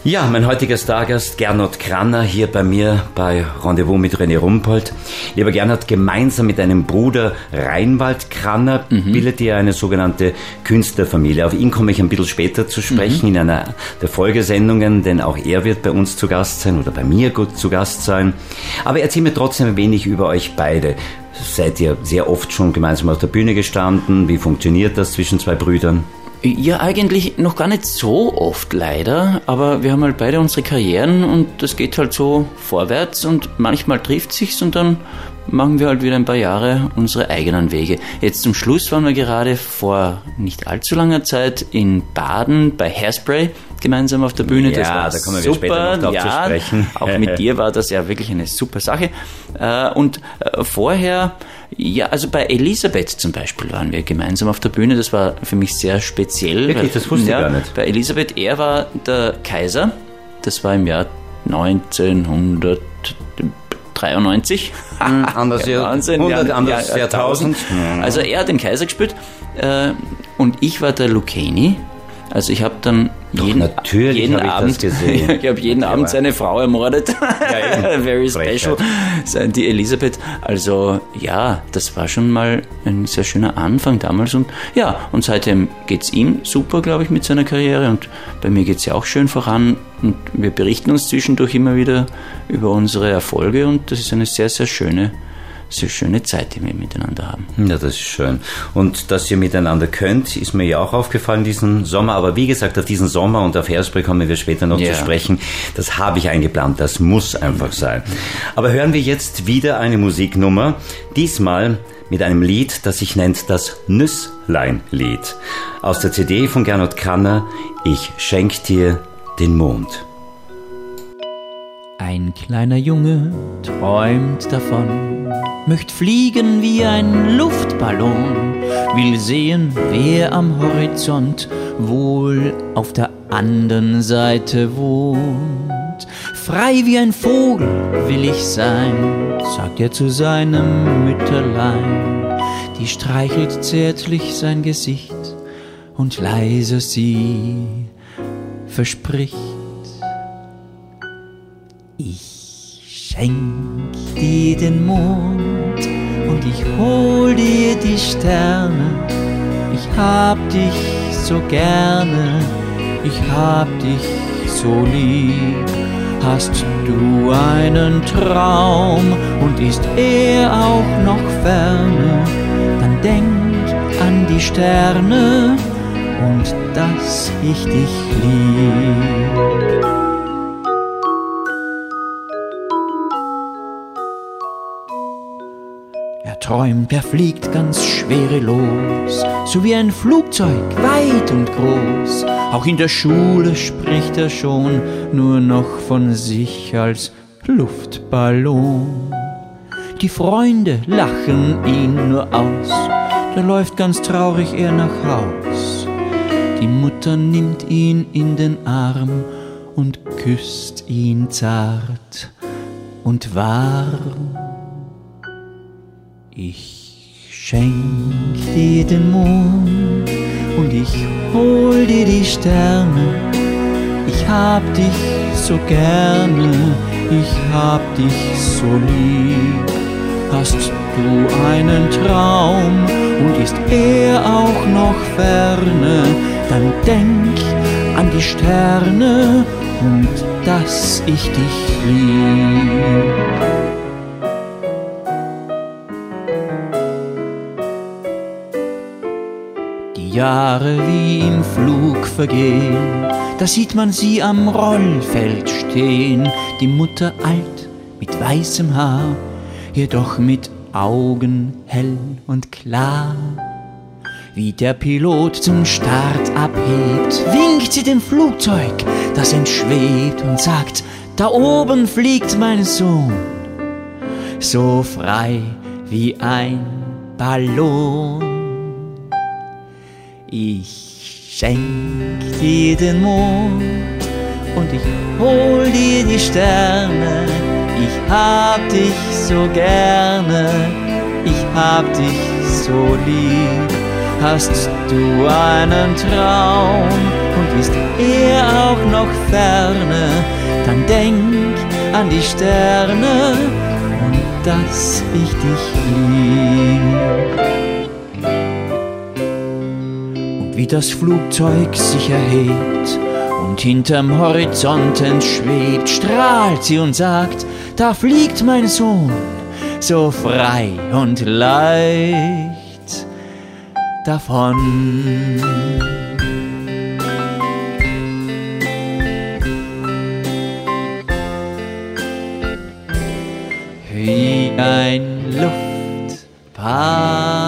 Ja, mein heutiger Stargast Gernot Kranner hier bei mir bei Rendezvous mit René Rumpold. Lieber Gernot, gemeinsam mit deinem Bruder Reinwald Kranner bildet ihr eine sogenannte Künstlerfamilie. Auf ihn komme ich ein bisschen später zu sprechen in einer der Folgesendungen, denn auch er wird bei uns zu Gast sein oder bei mir gut zu Gast sein. Aber erzähl mir trotzdem ein wenig über euch beide. Seid ihr sehr oft schon gemeinsam auf der Bühne gestanden? Wie funktioniert das zwischen zwei Brüdern? Ja, eigentlich noch gar nicht so oft leider, aber wir haben halt beide unsere Karrieren und das geht halt so vorwärts und manchmal trifft sich's und dann machen wir halt wieder ein paar Jahre unsere eigenen Wege. Jetzt zum Schluss waren wir gerade vor nicht allzu langer Zeit in Baden bei Hairspray gemeinsam auf der Bühne. Ja, das war da kommen wir super. später noch drauf zu sprechen. Auch mit dir war das ja wirklich eine super Sache. Und vorher, ja, also bei Elisabeth zum Beispiel waren wir gemeinsam auf der Bühne. Das war für mich sehr speziell. Wirklich, das wusste ich gar nicht. Bei Elisabeth, er war der Kaiser. Das war im Jahr 1993. Anders Wahnsinn. 100, anders Jahrtausend. Also er hat den Kaiser gespielt und ich war der Lucchini. Also ich habe dann jeden Abend gesehen. Ich habe jeden Abend seine Frau ermordet. Ja, very special. Die Elisabeth. Also ja, das war schon mal ein sehr schöner Anfang damals. Und ja, und seitdem geht's ihm super, glaube ich, mit seiner Karriere. Und bei mir geht's ja auch schön voran. Und wir berichten uns zwischendurch immer wieder über unsere Erfolge. Und das ist eine sehr, sehr schöne Zeit, die wir miteinander haben. Ja, das ist schön. Und dass ihr miteinander könnt, ist mir ja auch aufgefallen diesen Sommer. Aber wie gesagt, auf diesen Sommer und auf Hairspray kommen wir später noch zu sprechen. Das habe ich eingeplant. Das muss einfach sein. Aber hören wir jetzt wieder eine Musiknummer. Diesmal mit einem Lied, das sich nennt das Nüsslein-Lied. Aus der CD von Gernot Kranner, Ich schenk dir den Mond. Ein kleiner Junge träumt davon, möcht fliegen wie ein Luftballon, will sehen, wer am Horizont wohl auf der anderen Seite wohnt. Frei wie ein Vogel will ich sein, sagt er zu seinem Mütterlein. Die streichelt zärtlich sein Gesicht und leise sie verspricht: Ich schenk dir den Mond und ich hol dir die Sterne. Ich hab dich so gerne, ich hab dich so lieb. Hast du einen Traum und ist er auch noch ferne, dann denk an die Sterne und dass ich dich lieb. Er träumt, er fliegt ganz schwerelos, so wie ein Flugzeug, weit und groß. Auch in der Schule spricht er schon nur noch von sich als Luftballon. Die Freunde lachen ihn nur aus, da läuft ganz traurig er nach Haus. Die Mutter nimmt ihn in den Arm und küsst ihn zart und warm. Ich schenk dir den Mond und ich hol dir die Sterne. Ich hab dich so gerne, ich hab dich so lieb. Hast du einen Traum und ist er auch noch ferne, dann denk an die Sterne und dass ich dich lieb. Jahre wie im Flug vergehen, da sieht man sie am Rollfeld stehen, die Mutter alt mit weißem Haar, jedoch mit Augen hell und klar. Wie der Pilot zum Start abhebt, winkt sie dem Flugzeug, das entschwebt und sagt: Da oben fliegt mein Sohn, so frei wie ein Ballon. Ich schenk dir den Mond und ich hol dir die Sterne. Ich hab dich so gerne, ich hab dich so lieb. Hast du einen Traum und ist er auch noch ferne, dann denk an die Sterne und dass ich dich lieb. Und wie das Flugzeug sich erhebt und hinterm Horizont entschwebt, strahlt sie und sagt, da fliegt mein Sohn, so frei und leicht davon. Wie ein Luftballon.